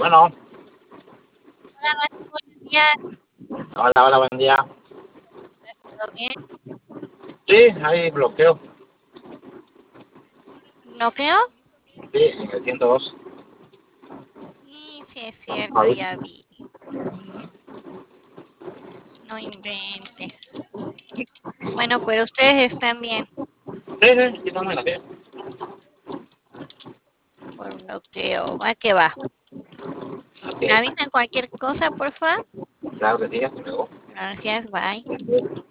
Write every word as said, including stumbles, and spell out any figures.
Bueno, Hola, Mateo, buenos días. hola, hola, buen día. ¿Todo bien? Sí, hay bloqueo. ¿Bloqueo? Sí, en el ciento dos. Sí, sí es cierto, Ahorita. ya vi. No inventes. Bueno, pero ustedes están bien Sí, sí, aquí estamos en la calle. por bloqueo. ¿Va que va? Ok, ¿Me avisan cualquier cosa, por favor? claro que sí, hasta luego. Gracias, bye.